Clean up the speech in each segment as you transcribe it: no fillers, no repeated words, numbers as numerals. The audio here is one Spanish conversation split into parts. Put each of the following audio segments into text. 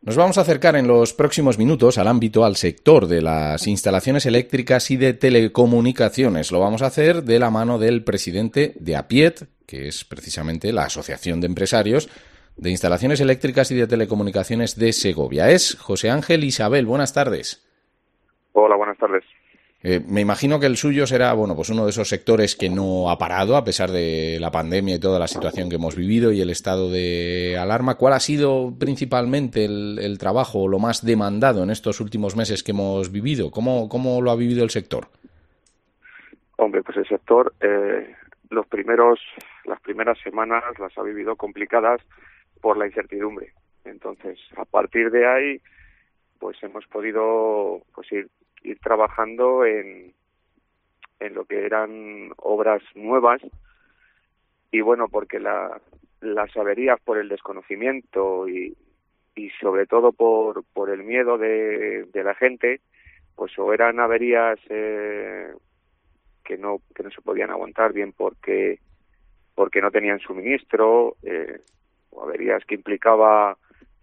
Nos vamos a acercar en los próximos minutos al sector de las instalaciones eléctricas y de telecomunicaciones. Lo vamos a hacer de la mano del presidente de APIET, que es precisamente la Asociación de Empresarios de Instalaciones Eléctricas y de Telecomunicaciones de Segovia. Es José Ángel Isabel. Buenas tardes. Hola, buenas tardes. Me imagino que el suyo será, pues uno de esos sectores que no ha parado a pesar de la pandemia y toda la situación que hemos vivido y el estado de alarma. ¿Cuál ha sido principalmente el trabajo, lo más demandado en estos últimos meses que hemos vivido? ¿Cómo lo ha vivido el sector? Hombre, pues el sector, las primeras semanas las ha vivido complicadas por la incertidumbre. Entonces, a partir de ahí, pues hemos podido ir trabajando en lo que eran obras nuevas y bueno, porque las averías por el desconocimiento y sobre todo por el miedo de la gente, pues o eran averías que no se podían aguantar bien porque no tenían suministro, o averías que implicaba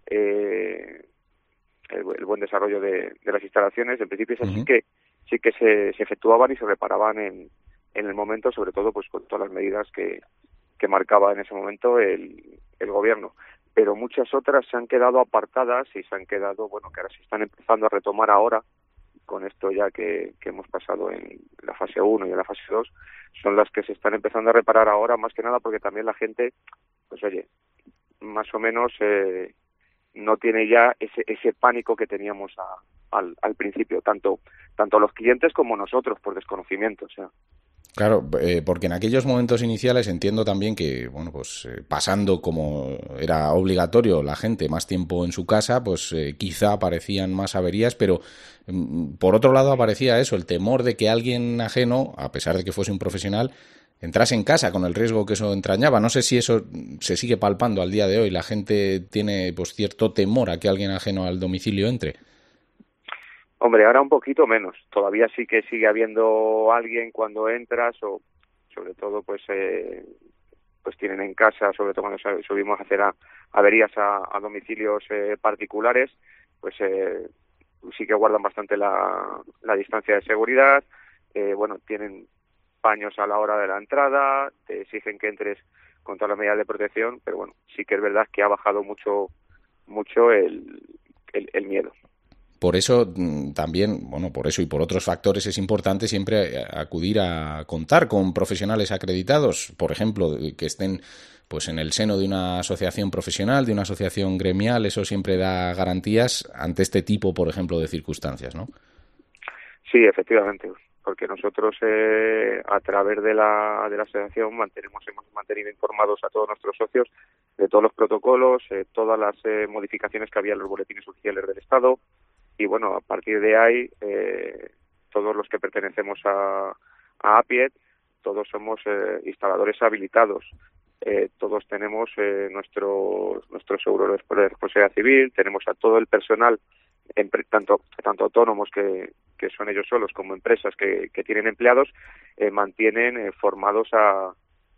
el buen desarrollo de las instalaciones. En principio es así que sí que se efectuaban y se reparaban en el momento, sobre todo pues con todas las medidas que marcaba en ese momento el gobierno. Pero muchas otras se han quedado apartadas y se han quedado, que ahora se están empezando a retomar ahora, con esto ya que hemos pasado en la fase 1 y en la fase 2, son las que se están empezando a reparar ahora, más que nada porque también la gente, pues oye, más o menos no tiene ya ese pánico que teníamos al principio, tanto los clientes como nosotros, por desconocimiento. O sea. Claro, porque en aquellos momentos iniciales entiendo también que, pasando como era obligatorio la gente más tiempo en su casa, pues quizá aparecían más averías, pero por otro lado aparecía eso, el temor de que alguien ajeno, a pesar de que fuese un profesional, entrase en casa con el riesgo que eso entrañaba. No sé si eso se sigue palpando al día de hoy. La gente tiene cierto temor a que alguien ajeno al domicilio entre. Hombre, ahora un poquito menos. Todavía sí que sigue habiendo alguien cuando entras, o sobre todo pues tienen en casa, sobre todo cuando subimos a hacer averías a domicilios particulares, pues sí que guardan bastante la distancia de seguridad. Tienen paños a la hora de la entrada, te exigen que entres con todas las medidas de protección, pero sí que es verdad que ha bajado mucho el miedo. Por eso también, por eso y por otros factores es importante siempre acudir a contar con profesionales acreditados, por ejemplo, que estén pues en el seno de una asociación profesional, de una asociación gremial. Eso siempre da garantías ante este tipo, por ejemplo, de circunstancias, ¿no? Sí, efectivamente, porque nosotros a través de la asociación hemos mantenido informados a todos nuestros socios de todos los protocolos, todas las modificaciones que había en los boletines oficiales del Estado. Y a partir de ahí, todos los que pertenecemos a APIET, todos somos instaladores habilitados. Todos tenemos nuestro seguro de responsabilidad civil, tenemos a todo el personal, tanto autónomos que son ellos solos como empresas que tienen empleados, mantienen formados a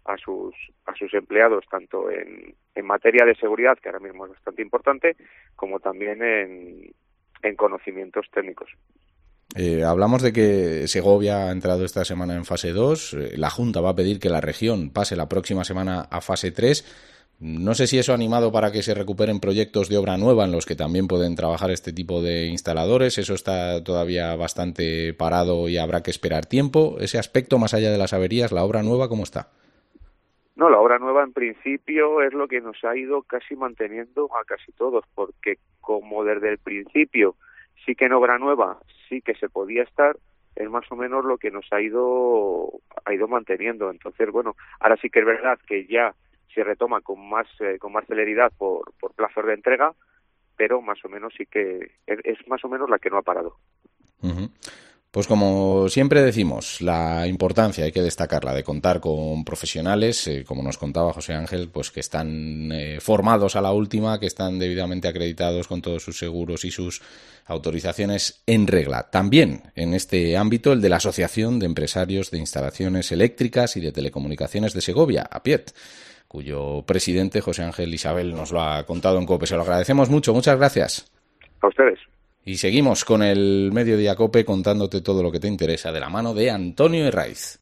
sus empleados, tanto en materia de seguridad, que ahora mismo es bastante importante, como también en conocimientos técnicos. Hablamos de que Segovia ha entrado esta semana en fase 2. La Junta va a pedir que la región pase la próxima semana a fase 3. No sé si eso ha animado para que se recuperen proyectos de obra nueva en los que también pueden trabajar este tipo de instaladores. Eso está todavía bastante parado y habrá que esperar tiempo. Ese aspecto, más allá de las averías, ¿la obra nueva cómo está? No, la obra nueva en principio es lo que nos ha ido casi manteniendo a casi todos, porque como desde el principio sí que en obra nueva sí que se podía estar, es más o menos lo que nos ha ido manteniendo. Entonces, ahora sí que es verdad que ya se retoma con más celeridad por plazos de entrega, pero más o menos sí que es más o menos la que no ha parado. Uh-huh. Pues como siempre decimos, la importancia, hay que destacarla, de contar con profesionales, como nos contaba José Ángel, pues que están formados a la última, que están debidamente acreditados con todos sus seguros y sus autorizaciones en regla. También en este ámbito el de la Asociación de Empresarios de Instalaciones Eléctricas y de Telecomunicaciones de Segovia, APIET, cuyo presidente José Ángel Isabel nos lo ha contado en COPE. Se lo agradecemos mucho, muchas gracias. A ustedes. Y seguimos con el Mediodía COPE contándote todo lo que te interesa de la mano de Antonio Herraiz.